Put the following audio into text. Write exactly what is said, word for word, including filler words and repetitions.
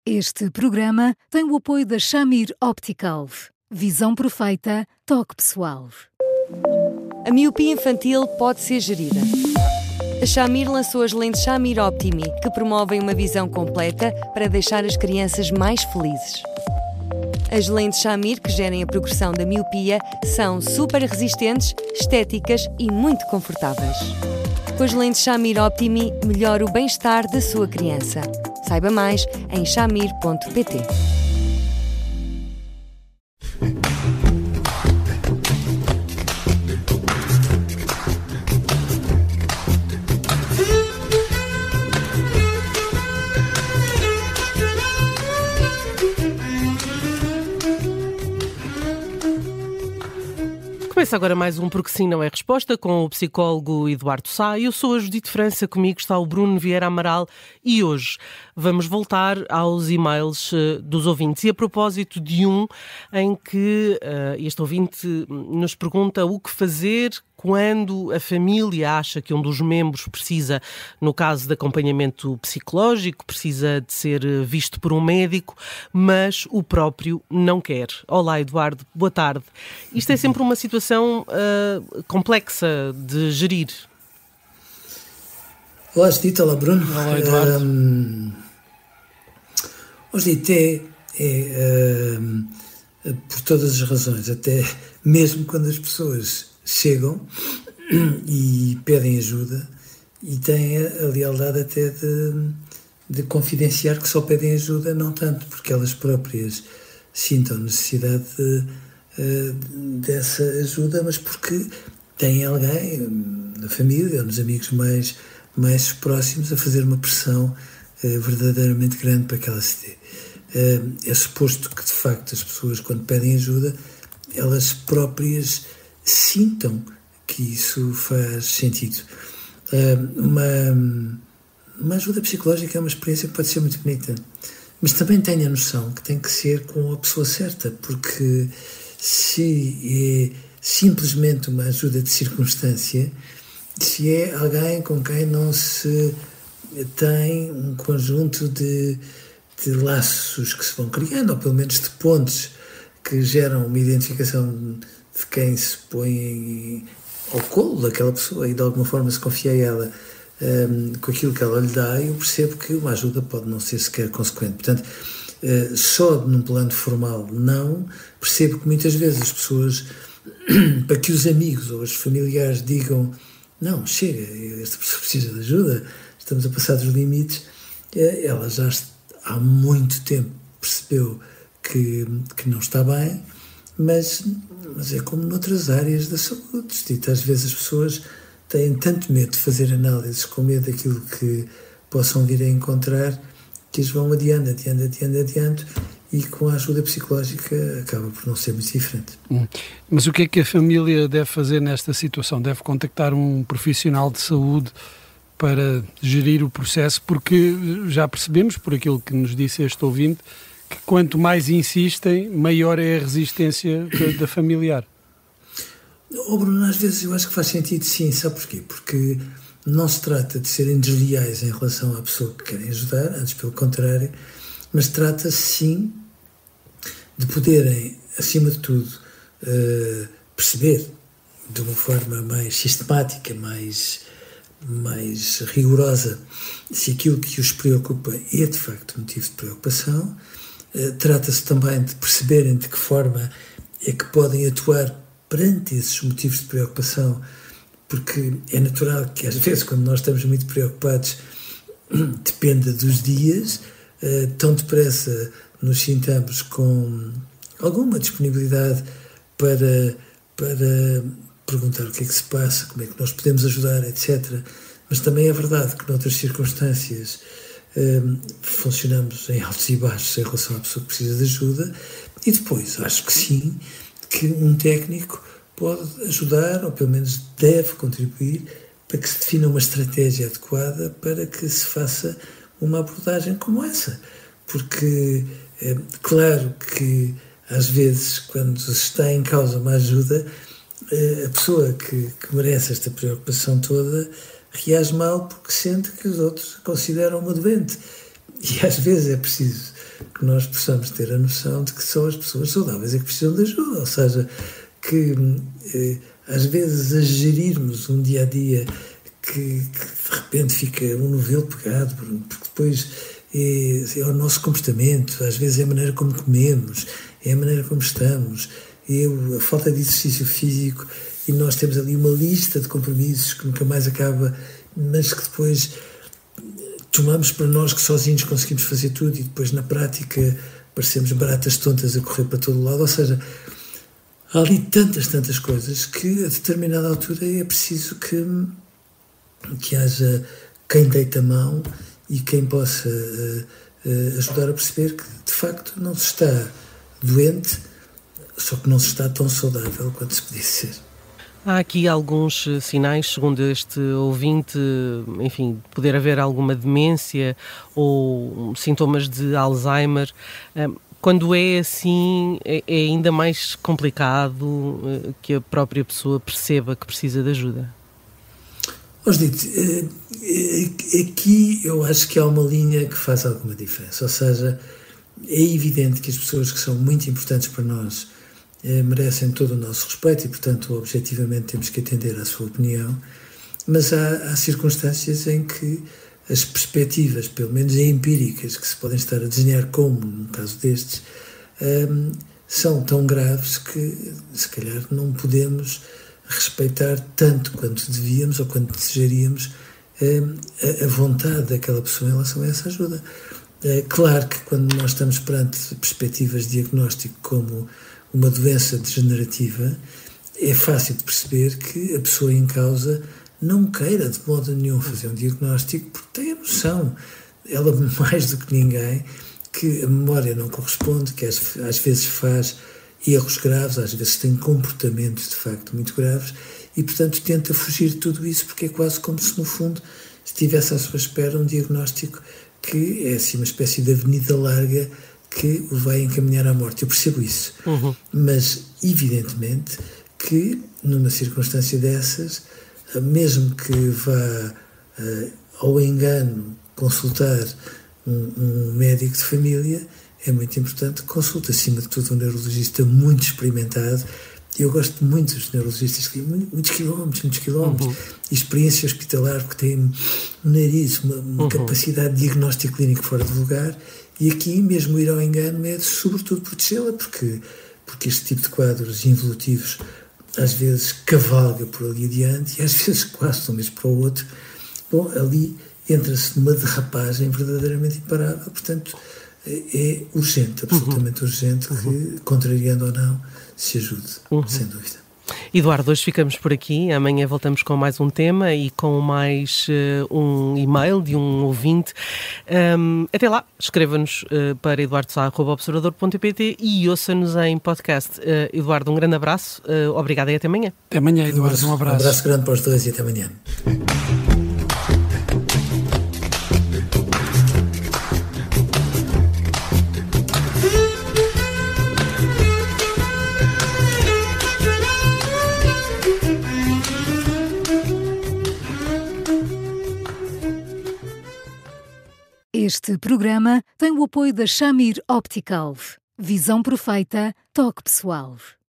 Este programa tem o apoio da Shamir Optical. Visão perfeita, toque pessoal. A miopia infantil pode ser gerida. A Shamir lançou as lentes Shamir Optimi, que promovem uma visão completa para deixar as crianças mais felizes. As lentes Shamir, que gerem a progressão da miopia, são super resistentes, estéticas e muito confortáveis. Com as lentes Shamir Optimi, melhora o bem-estar da sua criança. Saiba mais em shamir ponto pt. Começa agora mais um Porque Sim Não É Resposta com o psicólogo Eduardo Sá. Eu sou a Judite França, comigo está o Bruno Vieira Amaral e hoje vamos voltar aos e-mails uh, dos ouvintes. E a propósito de um em que uh, este ouvinte nos pergunta o que fazer quando a família acha que um dos membros precisa, no caso de acompanhamento psicológico, precisa de ser visto por um médico, mas o próprio não quer. Olá, Eduardo, boa tarde. Isto é sempre uma situação uh, complexa de gerir. Olá, Judite, olá, Bruno. Olá, Eduardo. Um, Judite, é, é um, por todas as razões, até mesmo quando as pessoas chegam e pedem ajuda e têm a lealdade até de, de confidenciar que só pedem ajuda, não tanto porque elas próprias sintam necessidade de, uh, dessa ajuda, mas porque têm alguém na família ou nos amigos mais, mais próximos a fazer uma pressão uh, verdadeiramente grande para que ela se dê. Uh, é suposto que, de facto, as pessoas, quando pedem ajuda, elas próprias sintam que isso faz sentido. Uma, uma ajuda psicológica é uma experiência que pode ser muito bonita, mas também tenho a noção que tem que ser com a pessoa certa, porque se é simplesmente uma ajuda de circunstância, se é alguém com quem não se tem um conjunto de, de laços que se vão criando, ou pelo menos de pontes que geram uma identificação de quem se põe ao colo daquela pessoa e de alguma forma se confia a ela um, com aquilo que ela lhe dá, eu percebo que uma ajuda pode não ser sequer consequente. Portanto, uh, só num plano formal não, percebo que muitas vezes as pessoas, para que os amigos ou os familiares digam não, chega, esta pessoa precisa de ajuda, estamos a passar dos limites, uh, ela já há muito tempo percebeu que, que não está bem, mas, mas é como noutras áreas da saúde. Às vezes as pessoas têm tanto medo de fazer análises, com medo daquilo que possam vir a encontrar, que eles vão adiando, adiando, adiando, adiando, e com a ajuda psicológica acaba por não ser muito diferente. Hum. Mas o que é que a família deve fazer nesta situação? Deve contactar um profissional de saúde para gerir o processo, porque já percebemos, por aquilo que nos disse este ouvinte, que quanto mais insistem, maior é a resistência da familiar. Oh, Bruno, às vezes eu acho que faz sentido, sim. Sabe porquê? Porque não se trata de serem desleais em relação à pessoa que querem ajudar, antes pelo contrário, mas trata-se sim de poderem, acima de tudo, uh, perceber de uma forma mais sistemática, mais, mais rigorosa, se aquilo que os preocupa é de facto motivo de preocupação. Uh, trata-se também de perceberem de que forma é que podem atuar perante esses motivos de preocupação, porque é natural que às vezes quando nós estamos muito preocupados dependa dos dias, uh, tão depressa nos sintamos com alguma disponibilidade para, para perguntar o que é que se passa, como é que nós podemos ajudar, etcétera. Mas também é verdade que noutras circunstâncias Um, funcionamos em altos e baixos em relação à pessoa que precisa de ajuda, e depois acho que sim, que um técnico pode ajudar, ou pelo menos deve contribuir, para que se defina uma estratégia adequada para que se faça uma abordagem como essa. Porque é claro que às vezes quando se está em causa uma ajuda, a pessoa que, que merece esta preocupação toda reage mal porque sente que os outros a consideram uma doente. E às vezes é preciso que nós possamos ter a noção de que só as pessoas saudáveis é que precisam de ajuda, ou seja, que eh, às vezes a gerirmos um dia-a-dia que, que de repente fica um novelo pegado, porque depois é, é o nosso comportamento, às vezes é a maneira como comemos, é a maneira como estamos, é a falta de exercício físico, e nós temos ali uma lista de compromissos que nunca mais acaba, mas que depois tomamos para nós que sozinhos conseguimos fazer tudo e depois na prática parecemos baratas tontas a correr para todo lado. Ou seja, há ali tantas, tantas coisas que a determinada altura é preciso que, que haja quem deite a mão e quem possa uh, uh, ajudar a perceber que de facto não se está doente, só que não se está tão saudável quanto se podia ser. Há aqui alguns sinais, segundo este ouvinte, enfim, poder haver alguma demência ou sintomas de Alzheimer. Quando é assim, é ainda mais complicado que a própria pessoa perceba que precisa de ajuda. Osdito, aqui eu acho que há uma linha que faz alguma diferença. Ou seja, é evidente que as pessoas que são muito importantes para nós Eh, merecem todo o nosso respeito e, portanto, objetivamente temos que atender à sua opinião, mas há, há circunstâncias em que as perspectivas, pelo menos empíricas, que se podem estar a desenhar como, no caso destes, um, são tão graves que, se calhar, não podemos respeitar tanto quanto devíamos ou quanto desejaríamos um, a, a vontade daquela pessoa em relação a essa ajuda. É claro que quando nós estamos perante perspectivas de diagnóstico como uma doença degenerativa, é fácil de perceber que a pessoa em causa não queira de modo nenhum fazer um diagnóstico, porque tem a noção, ela mais do que ninguém, que a memória não corresponde, que às, às vezes faz erros graves, às vezes tem comportamentos de facto muito graves e, portanto, tenta fugir de tudo isso, porque é quase como se, no fundo, estivesse à sua espera um diagnóstico que é assim uma espécie de avenida larga que o vai encaminhar à morte. Eu percebo isso. Uhum. Mas, evidentemente, que numa circunstância dessas, mesmo que vá uh, ao engano consultar um, um médico de família, é muito importante que consulte, acima de tudo, um neurologista muito experimentado. Eu gosto muito dos neurologistas que têm muitos quilómetros, muitos quilómetros, uhum. e experiência hospitalar, porque têm um nariz, uma, uma uhum. capacidade de diagnóstico clínico fora de lugar. E aqui, mesmo ir ao engano, é sobretudo protegê-la, porque, porque este tipo de quadros involutivos às vezes cavalga por ali adiante e às vezes quase de um mês para o outro. Bom, ali entra-se numa derrapagem verdadeiramente imparável, portanto é urgente, absolutamente uhum. urgente, uhum. que, contrariando ou não, se ajude, uhum. sem dúvida. Eduardo, hoje ficamos por aqui. Amanhã voltamos com mais um tema e com mais uh, um e-mail de um ouvinte. Um, até lá, escreva-nos uh, para eduardo sá arroba observador ponto pt e ouça-nos em podcast. Uh, Eduardo, um grande abraço. Uh, obrigado e até amanhã. Até amanhã, Eduardo. Um abraço. Um abraço grande para os dois e até amanhã. Este programa tem o apoio da Shamir Optical. Visão perfeita, toque pessoal.